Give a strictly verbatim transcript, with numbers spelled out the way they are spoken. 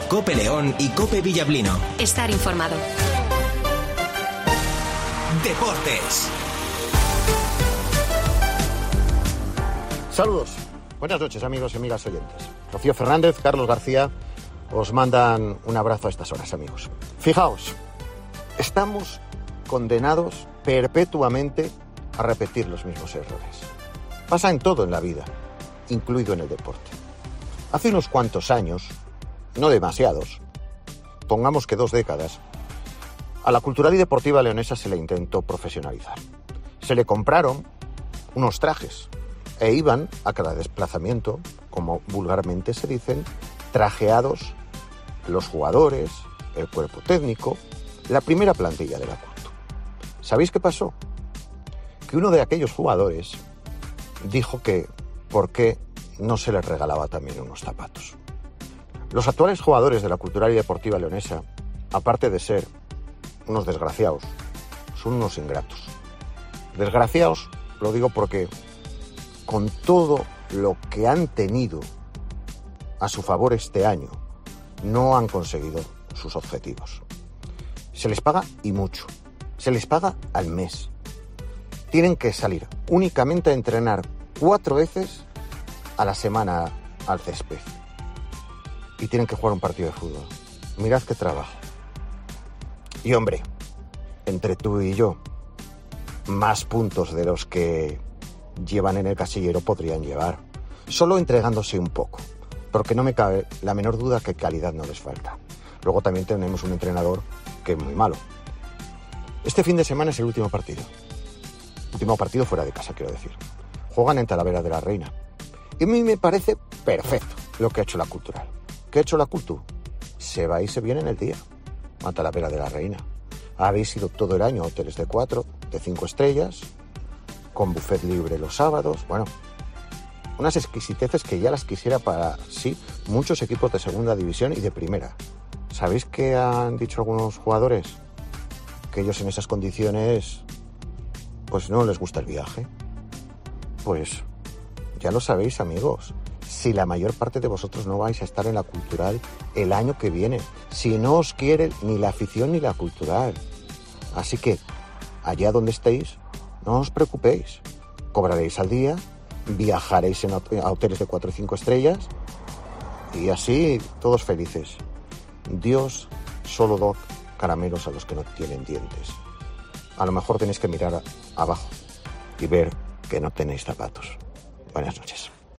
COPE León y COPE Villablino. Estar informado. Deportes. Saludos. Buenas noches, amigos y amigas oyentes. Rocío Fernández, Carlos García, os mandan un abrazo a estas horas, amigos. Fijaos, estamos condenados perpetuamente a repetir los mismos errores. Pasa en todo en la vida, incluido en el deporte. Hace unos cuantos años, no demasiados, pongamos que dos décadas, a la Cultural y Deportiva Leonesa se le intentó profesionalizar. Se le compraron unos trajes e iban a cada desplazamiento, como vulgarmente se dicen, trajeados los jugadores, el cuerpo técnico, la primera plantilla de la Cultu. ¿Sabéis qué pasó? Que uno de aquellos jugadores dijo que por qué no se les regalaba también unos zapatos. Los actuales jugadores de la Cultural y Deportiva Leonesa, aparte de ser unos desgraciados, son unos ingratos. Desgraciados, lo digo porque con todo lo que han tenido a su favor este año, no han conseguido sus objetivos. Se les paga y mucho. Se les paga al mes. Tienen que salir únicamente a entrenar cuatro veces a la semana al césped. Y tienen que jugar un partido de fútbol. Mirad qué trabajo. Y hombre, entre tú y yo, más puntos de los que llevan en el casillero podrían llevar, solo entregándose un poco, porque no me cabe la menor duda que calidad no les falta. Luego también tenemos un entrenador que es muy malo. Este fin de semana es el último partido. Último partido fuera de casa, quiero decir. Juegan en Talavera de la Reina. Y a mí me parece perfecto lo que ha hecho la Cultural. ¿Qué ha hecho la Cultu? Se va y se viene en el día a Talavera de la Reina. Habéis ido todo el año a hoteles de cuatro, de cinco estrellas, con buffet libre los sábados. Bueno, unas exquisiteces que ya las quisiera para sí muchos equipos de segunda división y de primera. ¿Sabéis qué han dicho algunos jugadores? Que ellos en esas condiciones pues no les gusta el viaje. Pues ya lo sabéis, amigos. Si la mayor parte de vosotros no vais a estar en la Cultural el año que viene, si no os quiere ni la afición ni la Cultural. Así que, allá donde estéis, no os preocupéis. Cobraréis al día, viajaréis en a hoteles de cuatro o cinco estrellas y así todos felices. Dios solo da caramelos a los que no tienen dientes. A lo mejor tenéis que mirar a, abajo y ver que no tenéis zapatos. Buenas noches.